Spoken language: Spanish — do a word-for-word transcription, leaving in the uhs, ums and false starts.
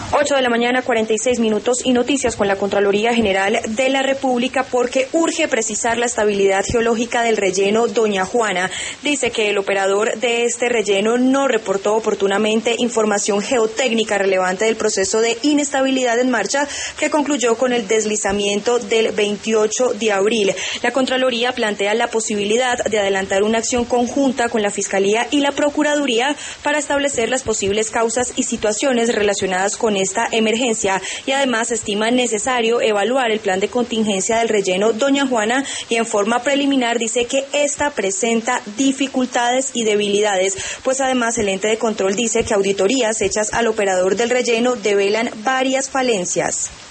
ocho de la mañana, cuarenta y seis minutos, y noticias con la Contraloría General de la República porque urge precisar la estabilidad geológica del relleno Doña Juana. Dice que el operador de este relleno no reportó oportunamente información geotécnica relevante del proceso de inestabilidad en marcha que concluyó con el deslizamiento del veintiocho de abril. La Contraloría plantea la posibilidad de adelantar una acción conjunta con la Fiscalía y la Procuraduría para establecer las posibles causas y situaciones relacionadas con esta emergencia, y además estima necesario evaluar el plan de contingencia del relleno Doña Juana, y en forma preliminar dice que esta presenta dificultades y debilidades, pues además el ente de control dice que auditorías hechas al operador del relleno develan varias falencias.